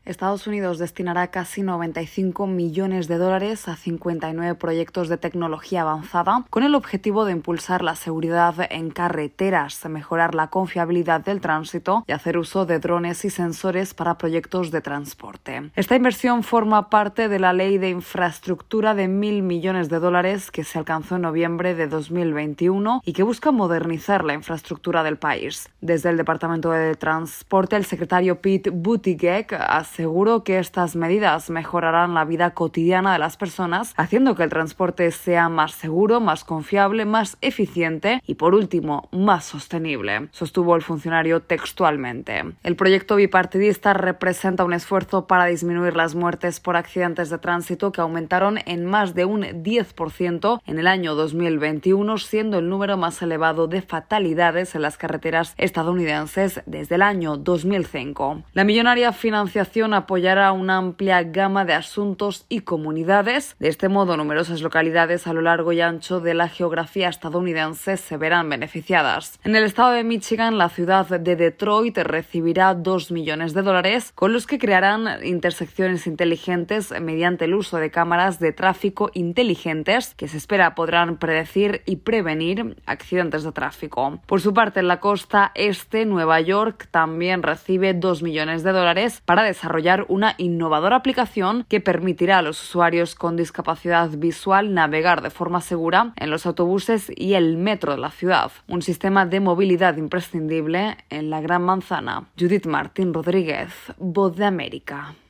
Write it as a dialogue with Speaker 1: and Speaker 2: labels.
Speaker 1: Estados Unidos destinará casi 95 millones de dólares a 59 proyectos de tecnología avanzada con el objetivo de impulsar la seguridad en carreteras, mejorar la confiabilidad del tránsito y hacer uso de drones y sensores para proyectos de transporte. Esta inversión forma parte de la Ley de Infraestructura de $1.000 millones que se alcanzó en noviembre de 2021 y que busca modernizar la infraestructura del país. Desde el Departamento de Transporte, el secretario Pete Buttigieg aseguró que estas medidas mejorarán la vida cotidiana de las personas, haciendo que el transporte sea más seguro, más confiable, más eficiente y, por último, más sostenible, sostuvo el funcionario textualmente. El proyecto bipartidista representa un esfuerzo para disminuir las muertes por accidentes de tránsito que aumentaron en más de un 10% en el año 2021, siendo el número más elevado de fatalidades en las carreteras estadounidenses desde el año 2005. La millonaria financiación apoyará una amplia gama de asuntos y comunidades. De este modo, numerosas localidades a lo largo y ancho de la geografía estadounidense se verán beneficiadas. En el estado de Michigan, la ciudad de Detroit recibirá $2 millones con los que crearán intersecciones inteligentes mediante el uso de cámaras de tráfico inteligentes que se espera podrán predecir y prevenir accidentes de tráfico. Por su parte, en la costa este, Nueva York también recibe $2 millones para desarrollar una innovadora aplicación que permitirá a los usuarios con discapacidad visual navegar de forma segura en los autobuses y el metro de la ciudad, un sistema de movilidad imprescindible en la Gran Manzana. Judith Martín Rodríguez, Voz de América.